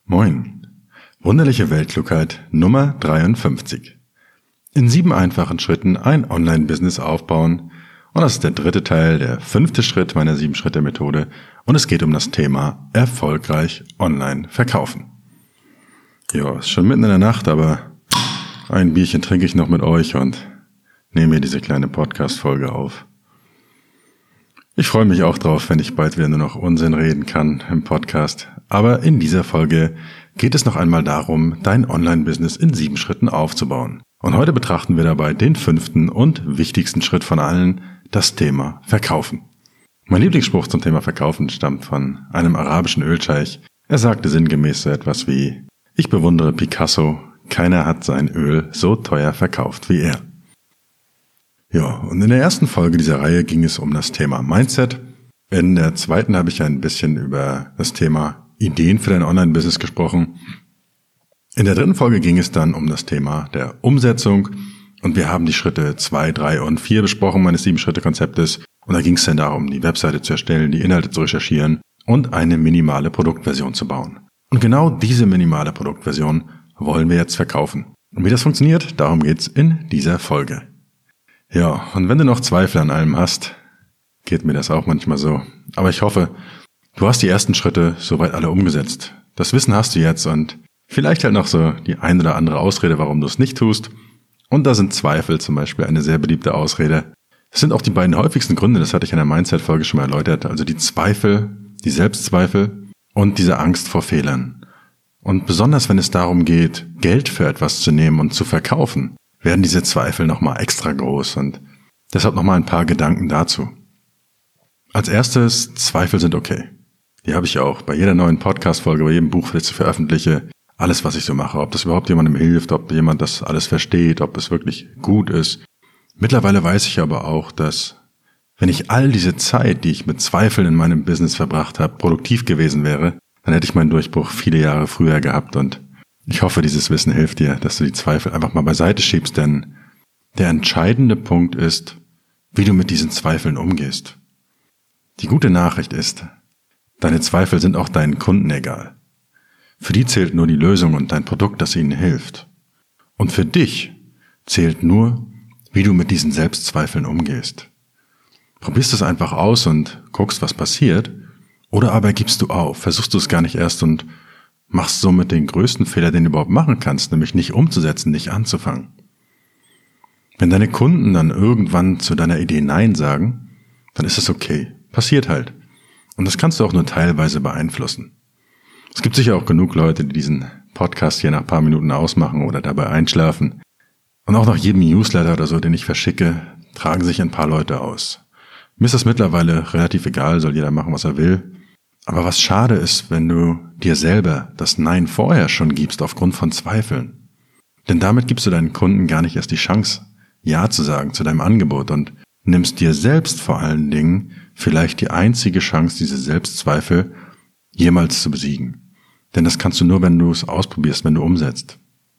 Moin. Wunderliche Weltklugheit Nummer 53. In 7 einfachen Schritten ein Online-Business aufbauen. Und das ist der 3. Teil, der 5. Schritt meiner 7-Schritte-Methode. Und es geht um das Thema erfolgreich online verkaufen. Ja, ist schon mitten in der Nacht, aber ein Bierchen trinke ich noch mit euch und nehme hier diese kleine Podcast-Folge auf. Ich freue mich auch drauf, wenn ich bald wieder nur noch Unsinn reden kann im Podcast. Aber in dieser Folge geht es noch einmal darum, dein Online-Business in 7 Schritten aufzubauen. Und heute betrachten wir dabei den 5. und wichtigsten Schritt von allen, das Thema Verkaufen. Mein Lieblingsspruch zum Thema Verkaufen stammt von einem arabischen Ölscheich. Er sagte sinngemäß so etwas wie: Ich bewundere Picasso, keiner hat sein Öl so teuer verkauft wie er. Ja, und in der ersten Folge dieser Reihe ging es um das Thema Mindset. In der zweiten habe ich ein bisschen über das Thema Ideen für dein Online-Business gesprochen. In der 3. Folge ging es dann um das Thema der Umsetzung und wir haben die Schritte 2, 3 und 4 besprochen meines 7-Schritte-Konzeptes und da ging es dann darum, die Webseite zu erstellen, die Inhalte zu recherchieren und eine minimale Produktversion zu bauen. Und genau diese minimale Produktversion wollen wir jetzt verkaufen. Und wie das funktioniert, darum geht's in dieser Folge. Ja, und wenn du noch Zweifel an allem hast, geht mir das auch manchmal so. Aber ich hoffe, du hast die ersten Schritte soweit alle umgesetzt. Das Wissen hast du jetzt und vielleicht halt noch so die ein oder andere Ausrede, warum du es nicht tust. Und da sind Zweifel zum Beispiel eine sehr beliebte Ausrede. Das sind auch die beiden häufigsten Gründe, das hatte ich in der Mindset-Folge schon mal erläutert. Also die Zweifel, die Selbstzweifel und diese Angst vor Fehlern. Und besonders wenn es darum geht, Geld für etwas zu nehmen und zu verkaufen, werden diese Zweifel nochmal extra groß und deshalb nochmal ein paar Gedanken dazu. Als erstes, Zweifel sind okay. Die habe ich auch bei jeder neuen Podcast-Folge, bei jedem Buch, das ich veröffentliche. Alles, was ich so mache, ob das überhaupt jemandem hilft, ob jemand das alles versteht, ob es wirklich gut ist. Mittlerweile weiß ich aber auch, dass wenn ich all diese Zeit, die ich mit Zweifeln in meinem Business verbracht habe, produktiv gewesen wäre, dann hätte ich meinen Durchbruch viele Jahre früher gehabt und ich hoffe, dieses Wissen hilft dir, dass du die Zweifel einfach mal beiseite schiebst, denn der entscheidende Punkt ist, wie du mit diesen Zweifeln umgehst. Die gute Nachricht ist, deine Zweifel sind auch deinen Kunden egal. Für die zählt nur die Lösung und dein Produkt, das ihnen hilft. Und für dich zählt nur, wie du mit diesen Selbstzweifeln umgehst. Probierst es einfach aus und guckst, was passiert, oder aber gibst du auf, versuchst du es gar nicht erst und machst somit den größten Fehler, den du überhaupt machen kannst, nämlich nicht umzusetzen, nicht anzufangen. Wenn deine Kunden dann irgendwann zu deiner Idee Nein sagen, dann ist es okay. Passiert halt. Und das kannst du auch nur teilweise beeinflussen. Es gibt sicher auch genug Leute, die diesen Podcast hier nach ein paar Minuten ausmachen oder dabei einschlafen. Und auch nach jedem Newsletter oder so, den ich verschicke, tragen sich ein paar Leute aus. Mir ist das mittlerweile relativ egal, soll jeder machen, was er will. Aber was schade ist, wenn du dir selber das Nein vorher schon gibst aufgrund von Zweifeln. Denn damit gibst du deinen Kunden gar nicht erst die Chance, Ja zu sagen zu deinem Angebot und nimmst dir selbst vor allen Dingen vielleicht die einzige Chance, diese Selbstzweifel jemals zu besiegen. Denn das kannst du nur, wenn du es ausprobierst, wenn du umsetzt.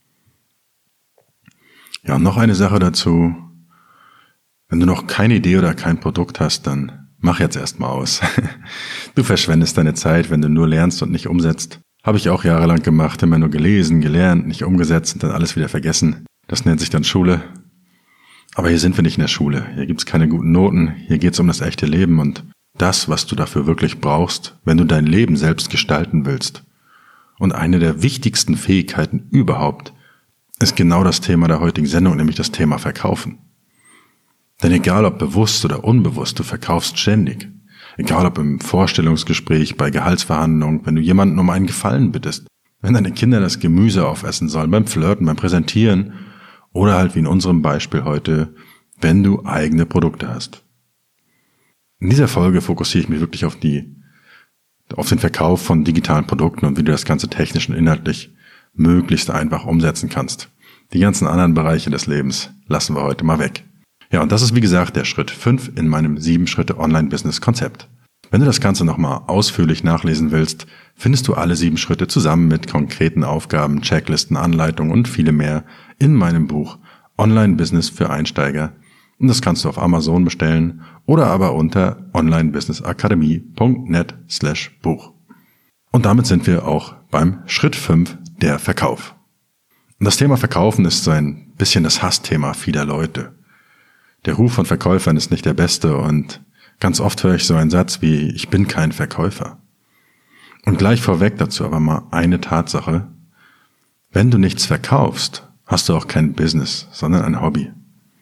Ja, und noch eine Sache dazu. Wenn du noch keine Idee oder kein Produkt hast, dann mach jetzt erstmal aus. Du verschwendest deine Zeit, wenn du nur lernst und nicht umsetzt. Habe ich auch jahrelang gemacht, immer nur gelesen, gelernt, nicht umgesetzt und dann alles wieder vergessen. Das nennt sich dann Schule. Aber hier sind wir nicht in der Schule. Hier gibt's keine guten Noten. Hier geht's um das echte Leben und das, was du dafür wirklich brauchst, wenn du dein Leben selbst gestalten willst. Und eine der wichtigsten Fähigkeiten überhaupt ist genau das Thema der heutigen Sendung, nämlich das Thema Verkaufen. Denn egal ob bewusst oder unbewusst, du verkaufst ständig. Egal ob im Vorstellungsgespräch, bei Gehaltsverhandlungen, wenn du jemanden um einen Gefallen bittest, wenn deine Kinder das Gemüse aufessen sollen, beim Flirten, beim Präsentieren oder halt wie in unserem Beispiel heute, wenn du eigene Produkte hast. In dieser Folge fokussiere ich mich wirklich auf den Verkauf von digitalen Produkten und wie du das Ganze technisch und inhaltlich möglichst einfach umsetzen kannst. Die ganzen anderen Bereiche des Lebens lassen wir heute mal weg. Ja, und das ist wie gesagt der Schritt 5 in meinem 7-Schritte-Online-Business-Konzept. Wenn du das Ganze nochmal ausführlich nachlesen willst, findest du alle 7 Schritte zusammen mit konkreten Aufgaben, Checklisten, Anleitungen und viele mehr in meinem Buch Online-Business für Einsteiger. Und das kannst du auf Amazon bestellen oder aber unter onlinebusinessakademie.net/Buch. Und damit sind wir auch beim Schritt 5, der Verkauf. Und das Thema Verkaufen ist so ein bisschen das Hassthema vieler Leute. Der Ruf von Verkäufern ist nicht der beste und ganz oft höre ich so einen Satz wie, ich bin kein Verkäufer. Und gleich vorweg dazu aber mal eine Tatsache. Wenn du nichts verkaufst, hast du auch kein Business, sondern ein Hobby.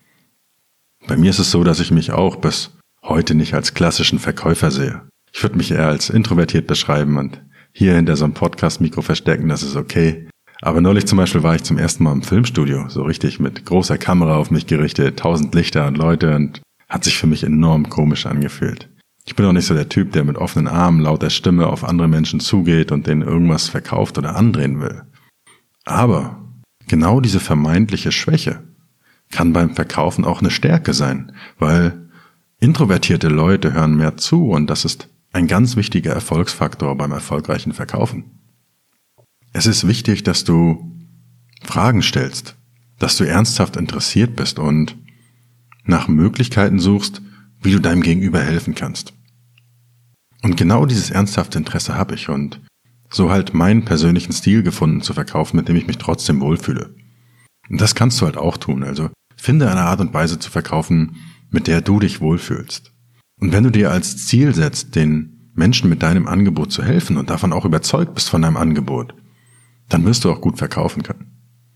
Bei mir ist es so, dass ich mich auch bis heute nicht als klassischen Verkäufer sehe. Ich würde mich eher als introvertiert beschreiben und hier hinter so einem Podcast-Mikro verstecken, das ist okay. Aber neulich zum Beispiel war ich zum ersten Mal im Filmstudio, so richtig mit großer Kamera auf mich gerichtet, 1000 Lichter und Leute und hat sich für mich enorm komisch angefühlt. Ich bin auch nicht so der Typ, der mit offenen Armen, lauter Stimme auf andere Menschen zugeht und denen irgendwas verkauft oder andrehen will. Aber genau diese vermeintliche Schwäche kann beim Verkaufen auch eine Stärke sein, weil introvertierte Leute hören mehr zu und das ist ein ganz wichtiger Erfolgsfaktor beim erfolgreichen Verkaufen. Es ist wichtig, dass du Fragen stellst, dass du ernsthaft interessiert bist und nach Möglichkeiten suchst, wie du deinem Gegenüber helfen kannst. Und genau dieses ernsthafte Interesse habe ich und so halt meinen persönlichen Stil gefunden zu verkaufen, mit dem ich mich trotzdem wohlfühle. Und das kannst du halt auch tun, also finde eine Art und Weise zu verkaufen, mit der du dich wohlfühlst. Und wenn du dir als Ziel setzt, den Menschen mit deinem Angebot zu helfen und davon auch überzeugt bist von deinem Angebot, dann wirst du auch gut verkaufen können.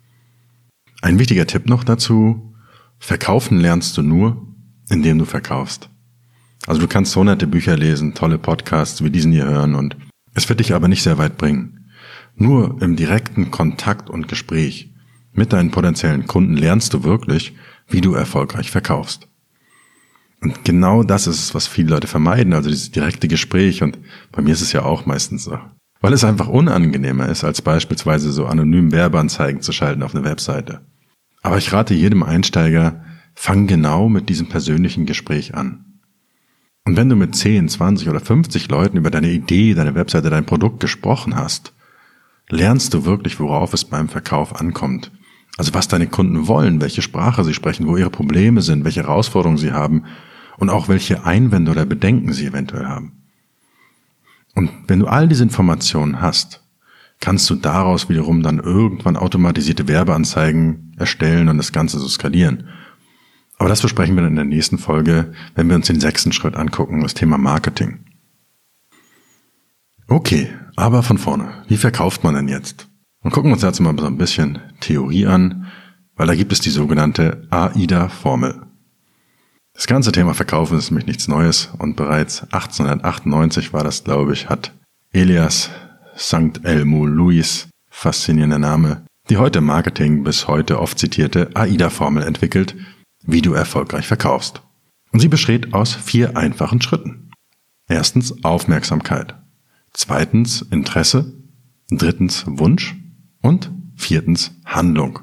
Ein wichtiger Tipp noch dazu: Verkaufen lernst du nur, indem du verkaufst. Also du kannst hunderte Bücher lesen, tolle Podcasts wie diesen hier hören und es wird dich aber nicht sehr weit bringen. Nur im direkten Kontakt und Gespräch mit deinen potenziellen Kunden lernst du wirklich, wie du erfolgreich verkaufst. Und genau das ist es, was viele Leute vermeiden, also dieses direkte Gespräch und bei mir ist es ja auch meistens so. Weil es einfach unangenehmer ist, als beispielsweise so anonym Werbeanzeigen zu schalten auf eine Webseite. Aber ich rate jedem Einsteiger, fang genau mit diesem persönlichen Gespräch an. Und wenn du mit 10, 20 oder 50 Leuten über deine Idee, deine Webseite, dein Produkt gesprochen hast, lernst du wirklich, worauf es beim Verkauf ankommt. Also was deine Kunden wollen, welche Sprache sie sprechen, wo ihre Probleme sind, welche Herausforderungen sie haben und auch welche Einwände oder Bedenken sie eventuell haben. Und wenn du all diese Informationen hast, kannst du daraus wiederum dann irgendwann automatisierte Werbeanzeigen erstellen und das Ganze so skalieren. Aber das besprechen wir dann in der nächsten Folge, wenn wir uns den 6. Schritt angucken, das Thema Marketing. Okay, aber von vorne. Wie verkauft man denn jetzt? Und gucken wir uns jetzt mal so ein bisschen Theorie an, weil da gibt es die sogenannte AIDA-Formel. Das ganze Thema Verkaufen ist nämlich nichts Neues und bereits 1898 war das, glaube ich, hat Elias St. Elmo Lewis, faszinierender Name, die heute im Marketing bis heute oft zitierte AIDA-Formel entwickelt, wie du erfolgreich verkaufst. Und sie besteht aus 4 einfachen Schritten. 1. Aufmerksamkeit. 2. Interesse. 3. Wunsch. Und 4. Handlung.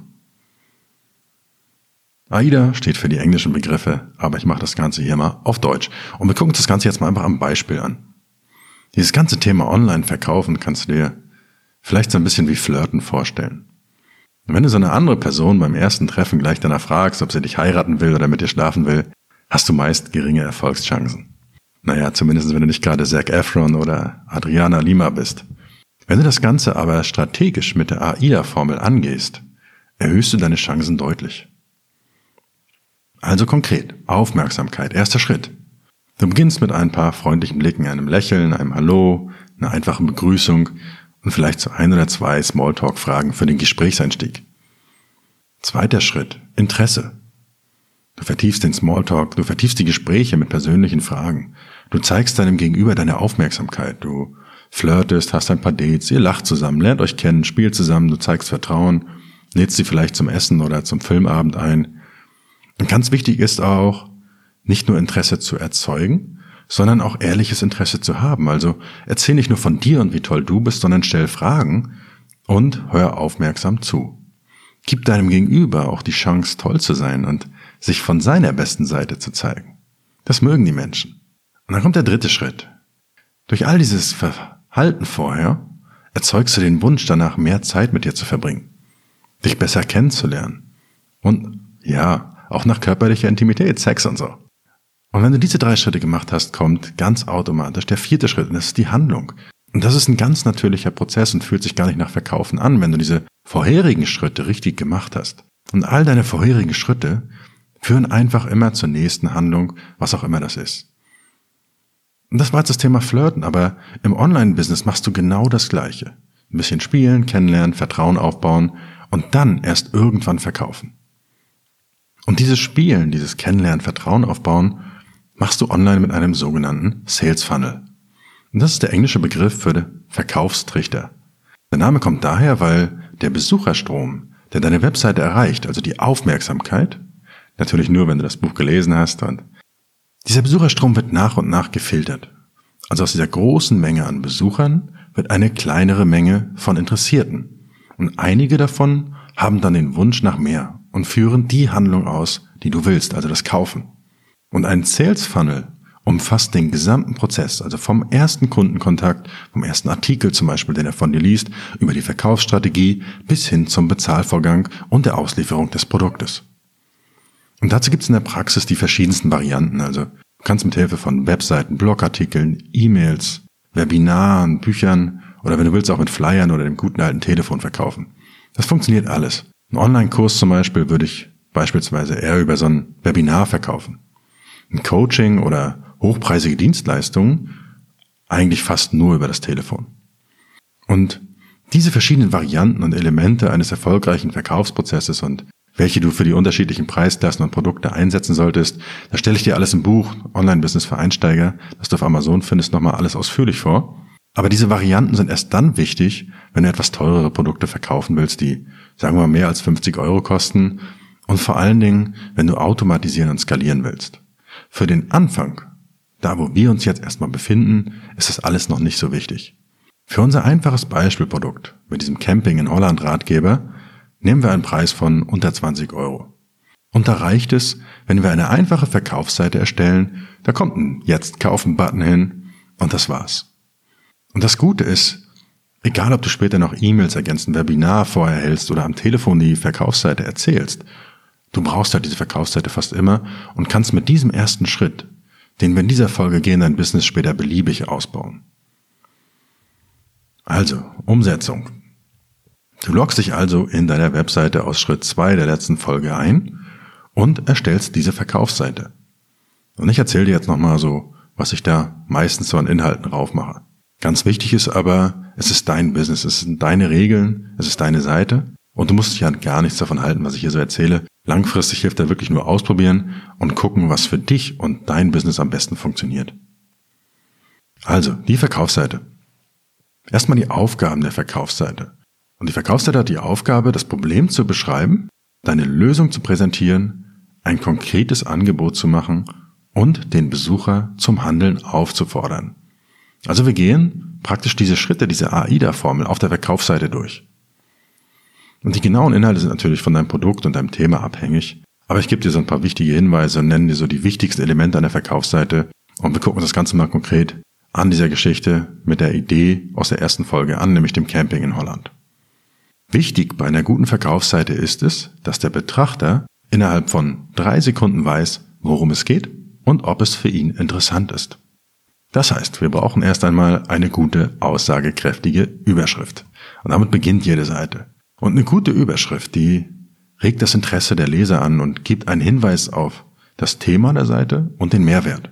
AIDA steht für die englischen Begriffe, aber ich mache das Ganze hier mal auf Deutsch. Und wir gucken uns das Ganze jetzt mal einfach am Beispiel an. Dieses ganze Thema Online-Verkaufen kannst du dir vielleicht so ein bisschen wie Flirten vorstellen. Und wenn du so eine andere Person beim ersten Treffen gleich danach fragst, ob sie dich heiraten will oder mit dir schlafen will, hast du meist geringe Erfolgschancen. Naja, zumindest wenn du nicht gerade Zac Efron oder Adriana Lima bist. Wenn du das Ganze aber strategisch mit der AIDA-Formel angehst, erhöhst du deine Chancen deutlich. Also konkret, Aufmerksamkeit, 1. Schritt. Du beginnst mit ein paar freundlichen Blicken, einem Lächeln, einem Hallo, einer einfachen Begrüßung und vielleicht so 1 oder 2 Smalltalk-Fragen für den Gesprächseinstieg. 2. Schritt, Interesse. Du vertiefst den Smalltalk, du vertiefst die Gespräche mit persönlichen Fragen. Du zeigst deinem Gegenüber deine Aufmerksamkeit, du flirtest, hast ein paar Dates, ihr lacht zusammen, lernt euch kennen, spielt zusammen, du zeigst Vertrauen, lädst sie vielleicht zum Essen oder zum Filmabend ein. Und ganz wichtig ist auch, nicht nur Interesse zu erzeugen, sondern auch ehrliches Interesse zu haben. Also erzähl nicht nur von dir und wie toll du bist, sondern stell Fragen und hör aufmerksam zu. Gib deinem Gegenüber auch die Chance, toll zu sein und sich von seiner besten Seite zu zeigen. Das mögen die Menschen. Und dann kommt der 3. Schritt. Durch all dieses Verhalten vorher erzeugst du den Wunsch danach, mehr Zeit mit dir zu verbringen, dich besser kennenzulernen und ja, auch nach körperlicher Intimität, Sex und so. Und wenn du diese 3 Schritte gemacht hast, kommt ganz automatisch der 4. Schritt und das ist die Handlung. Und das ist ein ganz natürlicher Prozess und fühlt sich gar nicht nach Verkaufen an, wenn du diese vorherigen Schritte richtig gemacht hast. Und all deine vorherigen Schritte führen einfach immer zur nächsten Handlung, was auch immer das ist. Und das war jetzt das Thema Flirten, aber im Online-Business machst du genau das Gleiche. Ein bisschen spielen, kennenlernen, Vertrauen aufbauen und dann erst irgendwann verkaufen. Und dieses Spielen, dieses Kennenlernen, Vertrauen aufbauen, machst du online mit einem sogenannten Sales Funnel. Und das ist der englische Begriff für den Verkaufstrichter. Der Name kommt daher, weil der Besucherstrom, der deine Webseite erreicht, also die Aufmerksamkeit, natürlich nur, wenn du das Buch gelesen hast, und dieser Besucherstrom wird nach und nach gefiltert. Also aus dieser großen Menge an Besuchern wird eine kleinere Menge von Interessierten. Und einige davon haben dann den Wunsch nach mehr und führen die Handlung aus, die du willst, also das Kaufen. Und ein Sales Funnel umfasst den gesamten Prozess, also vom ersten Kundenkontakt, vom ersten Artikel zum Beispiel, den er von dir liest, über die Verkaufsstrategie bis hin zum Bezahlvorgang und der Auslieferung des Produktes. Und dazu gibt es in der Praxis die verschiedensten Varianten. Also du kannst mit Hilfe von Webseiten, Blogartikeln, E-Mails, Webinaren, Büchern oder wenn du willst auch mit Flyern oder dem guten alten Telefon verkaufen. Das funktioniert alles. Einen Online-Kurs zum Beispiel würde ich beispielsweise eher über so ein Webinar verkaufen. Ein Coaching oder hochpreisige Dienstleistungen eigentlich fast nur über das Telefon. Und diese verschiedenen Varianten und Elemente eines erfolgreichen Verkaufsprozesses und welche du für die unterschiedlichen Preisklassen und Produkte einsetzen solltest, da stelle ich dir alles im Buch Online-Business für Einsteiger, das du auf Amazon findest, nochmal alles ausführlich vor. Aber diese Varianten sind erst dann wichtig, wenn du etwas teurere Produkte verkaufen willst, die, sagen wir mal, mehr als 50 € kosten und vor allen Dingen, wenn du automatisieren und skalieren willst. Für den Anfang, da wo wir uns jetzt erstmal befinden, ist das alles noch nicht so wichtig. Für unser einfaches Beispielprodukt mit diesem Camping in Holland Ratgeber nehmen wir einen Preis von unter 20 €. Und da reicht es, wenn wir eine einfache Verkaufsseite erstellen, da kommt ein Jetzt-Kaufen-Button hin und das war's. Und das Gute ist, egal ob du später noch E-Mails ergänzt, ein Webinar vorher hältst oder am Telefon die Verkaufsseite erzählst, du brauchst halt diese Verkaufsseite fast immer und kannst mit diesem ersten Schritt, den wir in dieser Folge gehen, dein Business später beliebig ausbauen. Also, Umsetzung. Du loggst dich also in deiner Webseite aus Schritt 2 der letzten Folge ein und erstellst diese Verkaufsseite. Und ich erzähle dir jetzt nochmal so, was ich da meistens so an Inhalten raufmache. Ganz wichtig ist aber, es ist dein Business, es sind deine Regeln, es ist deine Seite und du musst dich an gar nichts davon halten, was ich hier so erzähle. Langfristig hilft da wirklich nur ausprobieren und gucken, was für dich und dein Business am besten funktioniert. Also, die Verkaufsseite. Erstmal die Aufgaben der Verkaufsseite. Und die Verkaufsseite hat die Aufgabe, das Problem zu beschreiben, deine Lösung zu präsentieren, ein konkretes Angebot zu machen und den Besucher zum Handeln aufzufordern. Also wir gehen praktisch diese Schritte, diese AIDA-Formel auf der Verkaufsseite durch. Und die genauen Inhalte sind natürlich von deinem Produkt und deinem Thema abhängig, aber ich gebe dir so ein paar wichtige Hinweise und nenne dir so die wichtigsten Elemente an der Verkaufsseite und wir gucken uns das Ganze mal konkret an dieser Geschichte mit der Idee aus der ersten Folge an, nämlich dem Camping in Holland. Wichtig bei einer guten Verkaufsseite ist es, dass der Betrachter innerhalb von 3 Sekunden weiß, worum es geht und ob es für ihn interessant ist. Das heißt, wir brauchen erst einmal eine gute, aussagekräftige Überschrift. Und damit beginnt jede Seite. Und eine gute Überschrift, die regt das Interesse der Leser an und gibt einen Hinweis auf das Thema der Seite und den Mehrwert.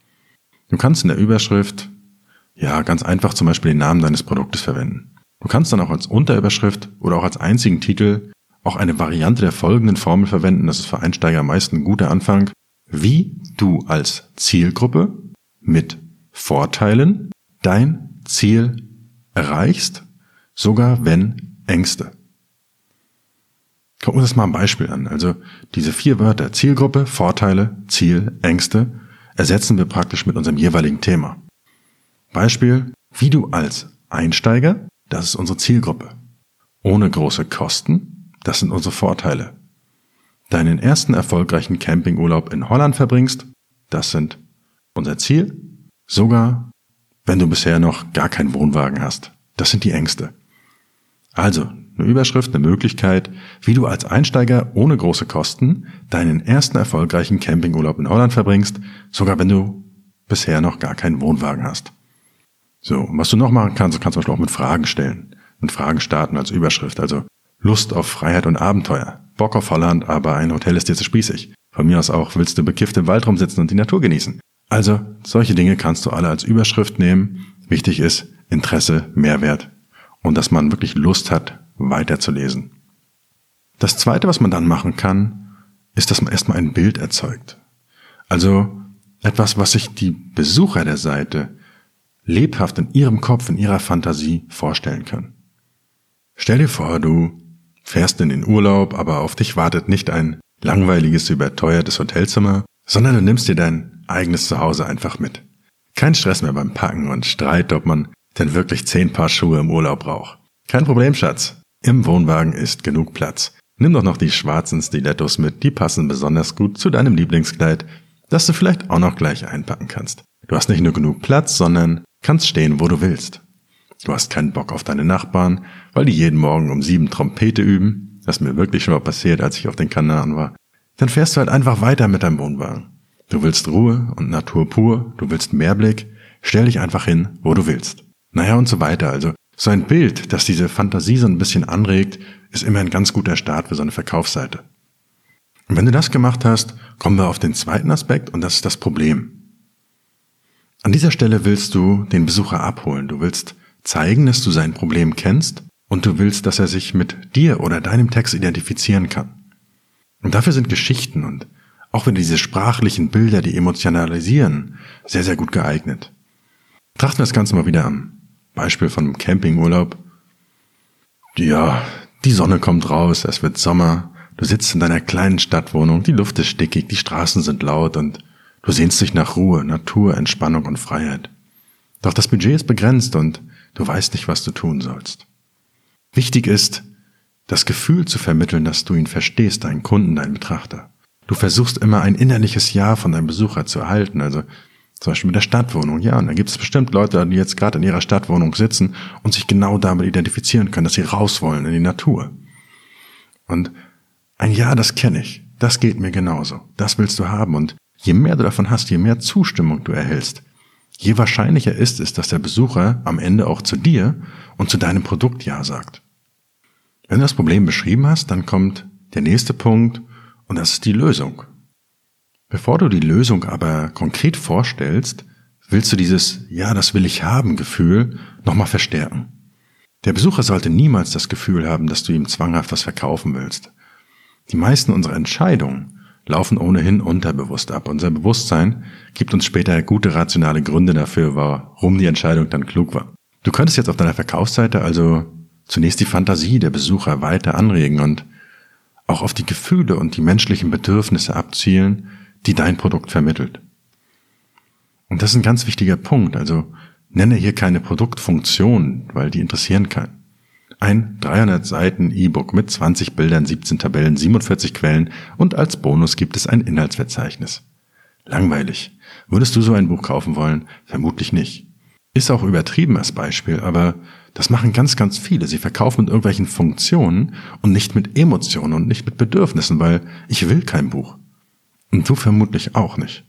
Du kannst in der Überschrift, ganz einfach zum Beispiel den Namen deines Produktes verwenden. Du kannst dann auch als Unterüberschrift oder auch als einzigen Titel auch eine Variante der folgenden Formel verwenden. Das ist für Einsteiger meist ein guter Anfang. Wie du als Zielgruppe mit Vorteilen dein Ziel erreichst, sogar wenn Ängste. Gucken wir uns das mal ein Beispiel an. Also diese 4 Wörter Zielgruppe, Vorteile, Ziel, Ängste ersetzen wir praktisch mit unserem jeweiligen Thema. Beispiel, wie du als Einsteiger, das ist unsere Zielgruppe. Ohne große Kosten, das sind unsere Vorteile. Deinen ersten erfolgreichen Campingurlaub in Holland verbringst, das sind unser Ziel. Sogar, wenn du bisher noch gar keinen Wohnwagen hast. Das sind die Ängste. Also, eine Überschrift, eine Möglichkeit, wie du als Einsteiger ohne große Kosten deinen ersten erfolgreichen Campingurlaub in Holland verbringst, sogar wenn du bisher noch gar keinen Wohnwagen hast. So, und was du noch machen kannst, du kannst zum Beispiel auch mit Fragen stellen. Mit Fragen starten als Überschrift. Also Lust auf Freiheit und Abenteuer. Bock auf Holland, aber ein Hotel ist dir zu spießig. Von mir aus auch, willst du bekifft im Wald rumsitzen und die Natur genießen. Also, solche Dinge kannst du alle als Überschrift nehmen. Wichtig ist Interesse, Mehrwert und dass man wirklich Lust hat, weiterzulesen. Das Zweite, was man dann machen kann, ist, dass man erstmal ein Bild erzeugt. Also etwas, was sich die Besucher der Seite lebhaft in ihrem Kopf, in ihrer Fantasie vorstellen können. Stell dir vor, du fährst in den Urlaub, aber auf dich wartet nicht ein langweiliges, überteuertes Hotelzimmer, sondern du nimmst dir dein eigenes Zuhause einfach mit. Kein Stress mehr beim Packen und Streit, ob man denn wirklich 10 Paar Schuhe im Urlaub braucht. Kein Problem, Schatz. Im Wohnwagen ist genug Platz. Nimm doch noch die schwarzen Stilettos mit, die passen besonders gut zu deinem Lieblingskleid, das du vielleicht auch noch gleich einpacken kannst. Du hast nicht nur genug Platz, sondern kannst stehen, wo du willst. Du hast keinen Bock auf deine Nachbarn, weil die jeden Morgen um 7 Trompete üben. Das ist mir wirklich schon mal passiert, als ich auf den Kanaren war. Dann fährst du halt einfach weiter mit deinem Wohnwagen. Du willst Ruhe und Natur pur, du willst Mehrblick, stell dich einfach hin, wo du willst. Naja und so weiter. Also so ein Bild, das diese Fantasie so ein bisschen anregt, ist immer ein ganz guter Start für so eine Verkaufsseite. Und wenn du das gemacht hast, kommen wir auf den zweiten Aspekt und das ist das Problem. An dieser Stelle willst du den Besucher abholen. Du willst zeigen, dass du sein Problem kennst und du willst, dass er sich mit dir oder deinem Text identifizieren kann. Und dafür sind Geschichten und auch wieder diese sprachlichen Bilder, die emotionalisieren, sehr, sehr gut geeignet. Betrachten wir das Ganze mal wieder am Beispiel von einem Campingurlaub. Ja, die Sonne kommt raus, es wird Sommer, du sitzt in deiner kleinen Stadtwohnung, die Luft ist stickig, die Straßen sind laut und du sehnst dich nach Ruhe, Natur, Entspannung und Freiheit. Doch das Budget ist begrenzt und du weißt nicht, was du tun sollst. Wichtig ist, das Gefühl zu vermitteln, dass du ihn verstehst, deinen Kunden, deinen Betrachter. Du versuchst immer ein innerliches Ja von deinem Besucher zu erhalten, also zum Beispiel mit der Stadtwohnung. Ja, und da gibt es bestimmt Leute, die jetzt gerade in ihrer Stadtwohnung sitzen und sich genau damit identifizieren können, dass sie raus wollen in die Natur. Und ein Ja, das kenne ich, das geht mir genauso, das willst du haben und je mehr du davon hast, je mehr Zustimmung du erhältst, je wahrscheinlicher ist es, dass der Besucher am Ende auch zu dir und zu deinem Produkt Ja sagt. Wenn du das Problem beschrieben hast, dann kommt der nächste Punkt und das ist die Lösung. Bevor du die Lösung aber konkret vorstellst, willst du dieses Ja, das will ich haben Gefühl nochmal verstärken. Der Besucher sollte niemals das Gefühl haben, dass du ihm zwanghaft was verkaufen willst. Die meisten unserer Entscheidungen laufen ohnehin unterbewusst ab. Unser Bewusstsein gibt uns später gute rationale Gründe dafür, warum die Entscheidung dann klug war. Du könntest jetzt auf deiner Verkaufsseite also zunächst die Fantasie der Besucher weiter anregen und auch auf die Gefühle und die menschlichen Bedürfnisse abzielen, die dein Produkt vermittelt. Und das ist ein ganz wichtiger Punkt, also nenne hier keine Produktfunktion, weil die interessieren keinen. Ein 300 Seiten E-Book mit 20 Bildern, 17 Tabellen, 47 Quellen und als Bonus gibt es ein Inhaltsverzeichnis. Langweilig. Würdest du so ein Buch kaufen wollen? Vermutlich nicht. Ist auch übertrieben als Beispiel, aber das machen ganz, ganz viele. Sie verkaufen mit irgendwelchen Funktionen und nicht mit Emotionen und nicht mit Bedürfnissen, weil ich will kein Buch. Und du vermutlich auch nicht.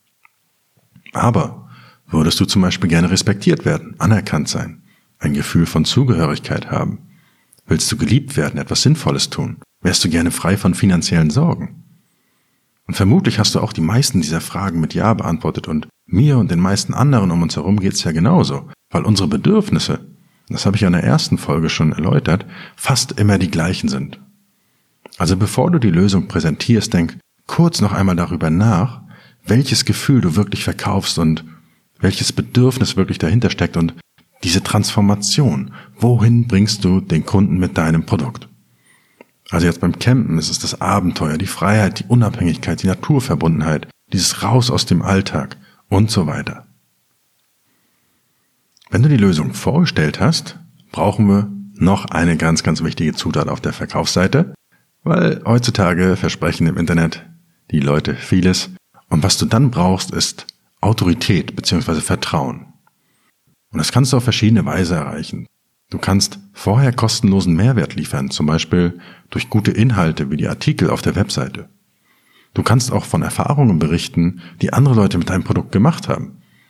Aber würdest du zum Beispiel gerne respektiert werden, anerkannt sein, ein Gefühl von Zugehörigkeit haben? Willst du geliebt werden, etwas Sinnvolles tun? Wärst du gerne frei von finanziellen Sorgen? Und vermutlich hast du auch die meisten dieser Fragen mit Ja beantwortet und mir und den meisten anderen um uns herum geht's ja genauso, weil unsere Bedürfnisse, das habe ich ja in der ersten Folge schon erläutert, fast immer die gleichen sind. Also bevor du die Lösung präsentierst, denk kurz noch einmal darüber nach, welches Gefühl du wirklich verkaufst und welches Bedürfnis wirklich dahinter steckt und diese Transformation, wohin bringst du den Kunden mit deinem Produkt? Also jetzt beim Campen ist es das Abenteuer, die Freiheit, die Unabhängigkeit, die Naturverbundenheit, dieses Raus aus dem Alltag und so weiter. Wenn du die Lösung vorgestellt hast, brauchen wir noch eine ganz, ganz wichtige Zutat auf der Verkaufsseite, weil heutzutage versprechen im Internet die Leute vieles und was du dann brauchst, ist Autorität bzw. Vertrauen. Und das kannst du auf verschiedene Weise erreichen. Du kannst vorher kostenlosen Mehrwert liefern, zum Beispiel durch gute Inhalte wie die Artikel auf der Webseite. Du kannst auch von Erfahrungen berichten, die andere Leute mit deinem Produkt gemacht haben.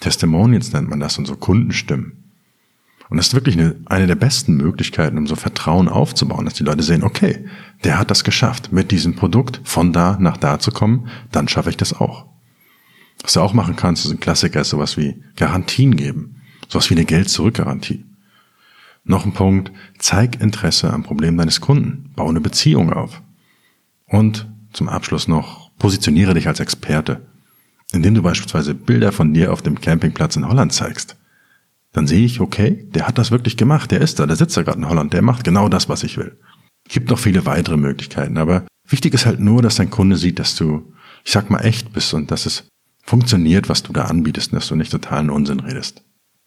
Testimonials nennt man das und so Kundenstimmen. Und das ist wirklich eine der besten Möglichkeiten, um so Vertrauen aufzubauen, dass die Leute sehen, okay, der hat das geschafft, mit diesem Produkt von da nach da zu kommen, dann schaffe ich das auch. Was du auch machen kannst, ist ein Klassiker, ist sowas wie Garantien geben. Sowas wie eine Geld-Zurück-Garantie. Noch ein Punkt, zeig Interesse am Problem deines Kunden, baue eine Beziehung auf. Und zum Abschluss noch, positioniere dich als Experte, indem du beispielsweise Bilder von dir auf dem Campingplatz in Holland zeigst. Dann sehe ich, okay, der hat das wirklich gemacht, der ist da, der sitzt da gerade in Holland, der macht genau das, was ich will. Es gibt noch viele weitere Möglichkeiten, aber wichtig ist halt nur, dass dein Kunde sieht, dass du, ich sag mal, echt bist und dass es funktioniert, was du da anbietest und dass du nicht totalen Unsinn redest.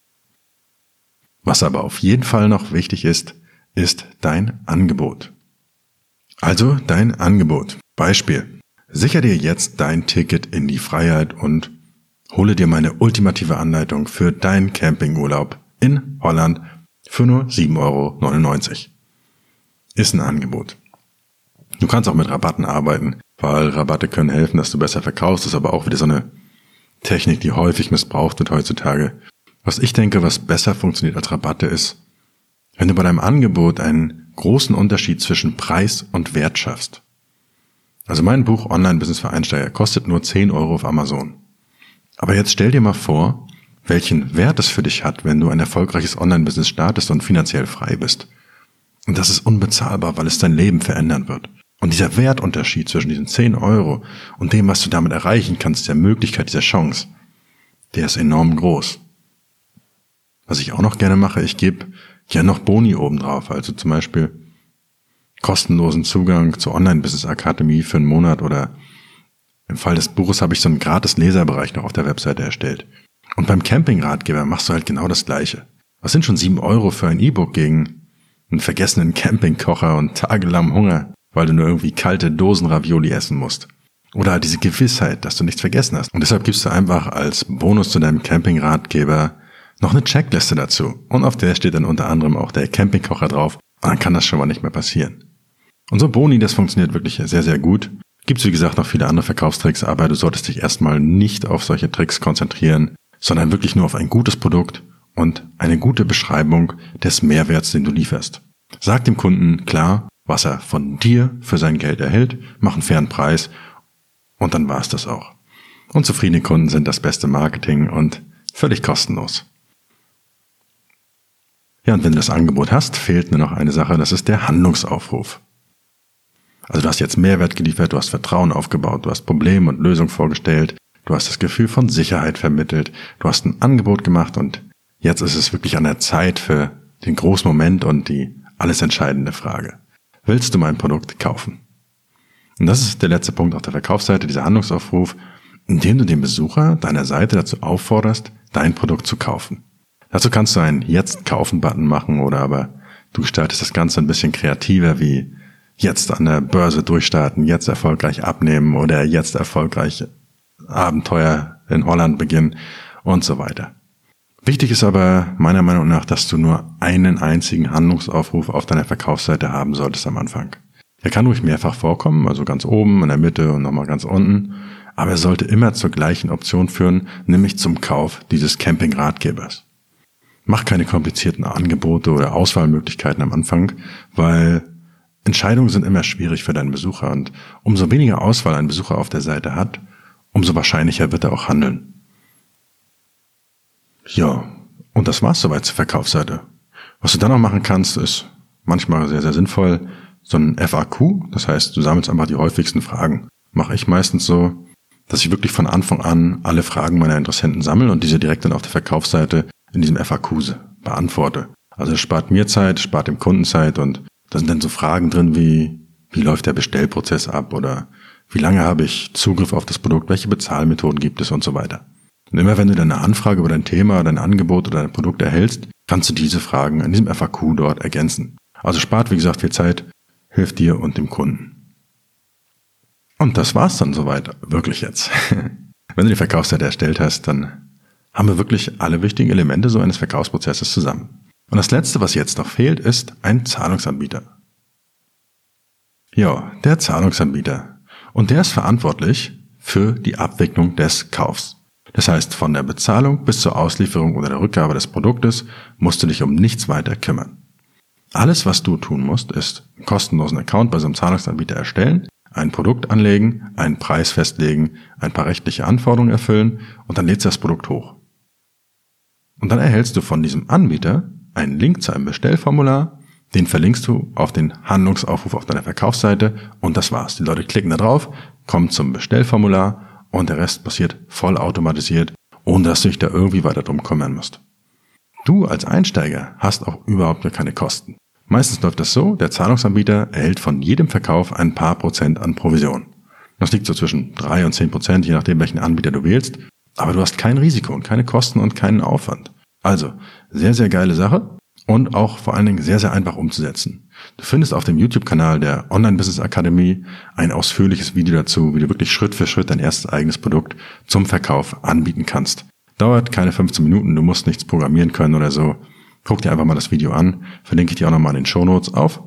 Was aber auf jeden Fall noch wichtig ist, ist dein Angebot. Also dein Angebot. Beispiel. Sichere dir jetzt dein Ticket in die Freiheit und hole dir meine ultimative Anleitung für deinen Campingurlaub in Holland für nur 7,99 €. Ist ein Angebot. Du kannst auch mit Rabatten arbeiten, weil Rabatte können helfen, dass du besser verkaufst. Das ist aber auch wieder so eine Technik, die häufig missbraucht wird heutzutage. Was ich denke, was besser funktioniert als Rabatte ist, wenn du bei deinem Angebot einen großen Unterschied zwischen Preis und Wert schaffst. Also mein Buch Online-Business für Einsteiger kostet nur 10 € auf Amazon. Aber jetzt stell dir mal vor, welchen Wert es für dich hat, wenn du ein erfolgreiches Online-Business startest und finanziell frei bist. Und das ist unbezahlbar, weil es dein Leben verändern wird. Und dieser Wertunterschied zwischen diesen 10 € und dem, was du damit erreichen kannst, der Möglichkeit, dieser Chance, der ist enorm groß. Was ich auch noch gerne mache, ich gebe ja noch Boni obendrauf, also zum Beispiel kostenlosen Zugang zur Online-Business-Akademie für einen Monat oder im Fall des Buches habe ich so einen gratis Leserbereich noch auf der Webseite erstellt. Und beim Camping-Ratgeber machst du halt genau das Gleiche. Was sind schon 7 € für ein E-Book gegen einen vergessenen Campingkocher und tagelang Hunger, weil du nur irgendwie kalte Dosen-Ravioli essen musst? Oder halt diese Gewissheit, dass du nichts vergessen hast. Und deshalb gibst du einfach als Bonus zu deinem Camping-Ratgeber noch eine Checkliste dazu. Und auf der steht dann unter anderem auch der Campingkocher drauf. Und dann kann das schon mal nicht mehr passieren. Und so Boni, das funktioniert wirklich sehr, sehr gut. Gibt's wie gesagt noch viele andere Verkaufstricks, aber du solltest dich erstmal nicht auf solche Tricks konzentrieren, sondern wirklich nur auf ein gutes Produkt und eine gute Beschreibung des Mehrwerts, den du lieferst. Sag dem Kunden klar, was er von dir für sein Geld erhält, mach einen fairen Preis und dann war's das auch. Und zufriedene Kunden sind das beste Marketing und völlig kostenlos. Ja, und wenn du das Angebot hast, fehlt nur noch eine Sache, das ist der Handlungsaufruf. Also du hast jetzt Mehrwert geliefert, du hast Vertrauen aufgebaut, du hast Problem und Lösung vorgestellt, du hast das Gefühl von Sicherheit vermittelt, du hast ein Angebot gemacht und jetzt ist es wirklich an der Zeit für den großen Moment und die alles entscheidende Frage. Willst du mein Produkt kaufen? Und das ist der letzte Punkt auf der Verkaufsseite, dieser Handlungsaufruf, indem du den Besucher deiner Seite dazu aufforderst, dein Produkt zu kaufen. Dazu kannst du einen Jetzt-Kaufen-Button machen oder aber du gestaltest das Ganze ein bisschen kreativer wie jetzt an der Börse durchstarten, jetzt erfolgreich abnehmen oder jetzt erfolgreich Abenteuer in Holland beginnen und so weiter. Wichtig ist aber meiner Meinung nach, dass du nur einen einzigen Handlungsaufruf auf deiner Verkaufsseite haben solltest am Anfang. Er kann ruhig mehrfach vorkommen, also ganz oben, in der Mitte und nochmal ganz unten, aber er sollte immer zur gleichen Option führen, nämlich zum Kauf dieses Camping-Ratgebers. Mach keine komplizierten Angebote oder Auswahlmöglichkeiten am Anfang, weil Entscheidungen sind immer schwierig für deinen Besucher und umso weniger Auswahl ein Besucher auf der Seite hat, umso wahrscheinlicher wird er auch handeln. Ja, und das war's soweit zur Verkaufsseite. Was du dann noch machen kannst, ist manchmal sehr, sehr sinnvoll, so ein FAQ, das heißt, du sammelst einfach die häufigsten Fragen. Mache ich meistens so, dass ich wirklich von Anfang an alle Fragen meiner Interessenten sammle und diese direkt dann auf der Verkaufsseite in diesem FAQ beantworte. Also es spart mir Zeit, spart dem Kunden Zeit und da sind dann so Fragen drin wie läuft der Bestellprozess ab oder wie lange habe ich Zugriff auf das Produkt, welche Bezahlmethoden gibt es und so weiter. Und immer wenn du deine Anfrage über dein Thema, dein Angebot oder dein Produkt erhältst, kannst du diese Fragen in diesem FAQ dort ergänzen. Also spart, wie gesagt, viel Zeit, hilft dir und dem Kunden. Und das war's dann soweit, wirklich jetzt. Wenn du die Verkaufsseite erstellt hast, dann haben wir wirklich alle wichtigen Elemente so eines Verkaufsprozesses zusammen. Und das Letzte, was jetzt noch fehlt, ist ein Zahlungsanbieter. Ja, der Zahlungsanbieter. Und der ist verantwortlich für die Abwicklung des Kaufs. Das heißt, von der Bezahlung bis zur Auslieferung oder der Rückgabe des Produktes musst du dich um nichts weiter kümmern. Alles, was du tun musst, ist einen kostenlosen Account bei so einem Zahlungsanbieter erstellen, ein Produkt anlegen, einen Preis festlegen, ein paar rechtliche Anforderungen erfüllen und dann lädst du das Produkt hoch. Und dann erhältst du von diesem Anbieter einen Link zu einem Bestellformular, den verlinkst du auf den Handlungsaufruf auf deiner Verkaufsseite und das war's. Die Leute klicken da drauf, kommen zum Bestellformular und der Rest passiert vollautomatisiert, ohne dass du dich da irgendwie weiter drum kümmern musst. Du als Einsteiger hast auch überhaupt keine Kosten. Meistens läuft das so, der Zahlungsanbieter erhält von jedem Verkauf ein paar Prozent an Provision. Das liegt so zwischen 3 und 10%, je nachdem welchen Anbieter du wählst, aber du hast kein Risiko und keine Kosten und keinen Aufwand. Also, sehr, sehr geile Sache. Und auch vor allen Dingen sehr, sehr einfach umzusetzen. Du findest auf dem YouTube-Kanal der Online-Business Akademie ein ausführliches Video dazu, wie du wirklich Schritt für Schritt dein erstes eigenes Produkt zum Verkauf anbieten kannst. Dauert keine 15 Minuten, du musst nichts programmieren können oder so. Guck dir einfach mal das Video an, verlinke ich dir auch nochmal in den Shownotes auf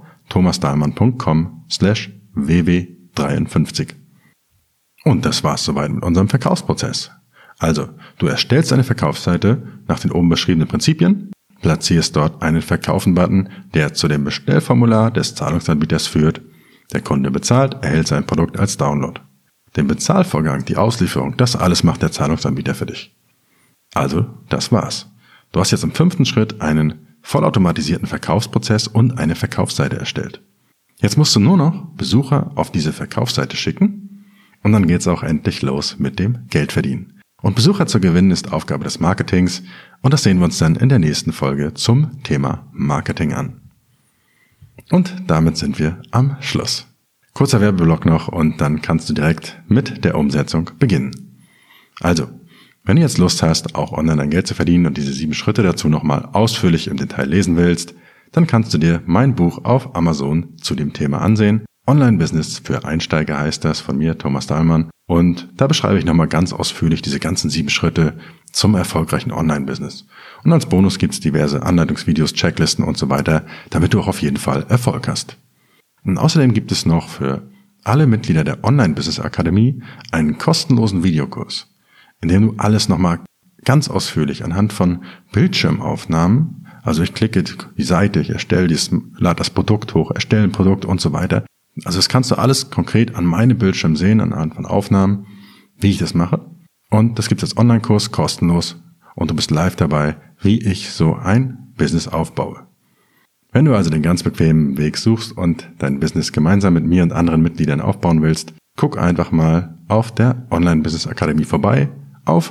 thomasdahlmann.com/ww53. Und das war's soweit mit unserem Verkaufsprozess. Also, du erstellst eine Verkaufsseite nach den oben beschriebenen Prinzipien, platzierst dort einen Verkaufen-Button, der zu dem Bestellformular des Zahlungsanbieters führt. Der Kunde bezahlt, erhält sein Produkt als Download. Den Bezahlvorgang, die Auslieferung, das alles macht der Zahlungsanbieter für dich. Also, das war's. Du hast jetzt im 5. Schritt einen vollautomatisierten Verkaufsprozess und eine Verkaufsseite erstellt. Jetzt musst du nur noch Besucher auf diese Verkaufsseite schicken und dann geht's auch endlich los mit dem Geldverdienen. Und Besucher zu gewinnen ist Aufgabe des Marketings und das sehen wir uns dann in der nächsten Folge zum Thema Marketing an. Und damit sind wir am Schluss. Kurzer Werbeblock noch und dann kannst du direkt mit der Umsetzung beginnen. Also, wenn du jetzt Lust hast, auch online dein Geld zu verdienen und diese 7 Schritte dazu nochmal ausführlich im Detail lesen willst, dann kannst du dir mein Buch auf Amazon zu dem Thema ansehen. Online-Business für Einsteiger heißt das, von mir, Thomas Dahlmann. Und da beschreibe ich nochmal ganz ausführlich diese ganzen 7 Schritte zum erfolgreichen Online-Business. Und als Bonus gibt's diverse Anleitungsvideos, Checklisten und so weiter, damit du auch auf jeden Fall Erfolg hast. Und außerdem gibt es noch für alle Mitglieder der Online-Business Akademie einen kostenlosen Videokurs, in dem du alles nochmal ganz ausführlich anhand von Bildschirmaufnahmen, also ich klicke die Seite, ich erstelle lade das Produkt hoch, erstelle ein Produkt und so weiter. Also das kannst du alles konkret an meinem Bildschirm sehen, anhand von Aufnahmen, wie ich das mache. Und das gibt es als Online-Kurs kostenlos und du bist live dabei, wie ich so ein Business aufbaue. Wenn du also den ganz bequemen Weg suchst und dein Business gemeinsam mit mir und anderen Mitgliedern aufbauen willst, guck einfach mal auf der Online-Business Akademie vorbei auf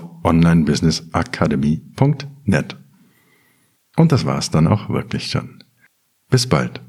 onlinebusinessakademie.net. Und das war's dann auch wirklich schon. Bis bald.